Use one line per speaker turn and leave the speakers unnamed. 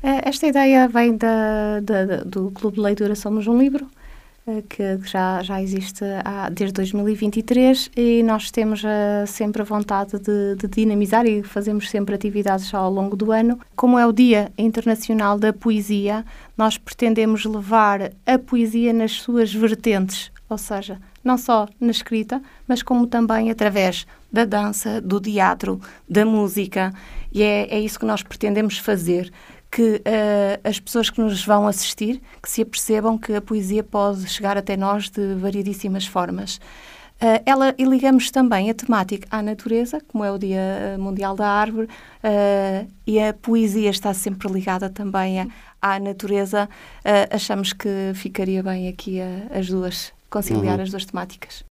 Esta ideia vem do Clube de Leitura Somos um Livro, que já existe desde 2023 e nós temos sempre a vontade de dinamizar e fazemos sempre atividades ao longo do ano. Como é o Dia Internacional da Poesia, nós pretendemos levar a poesia nas suas vertentes, ou seja, não só na escrita, mas como também através da dança, do teatro, da música, e é isso que nós pretendemos fazer, que as pessoas que nos vão assistir, que se apercebam que a poesia pode chegar até nós de variedíssimas formas. E ligamos também a temática à natureza, como é o Dia Mundial da Árvore, e a poesia está sempre ligada também à natureza. Achamos que ficaria bem aqui conciliar as duas temáticas.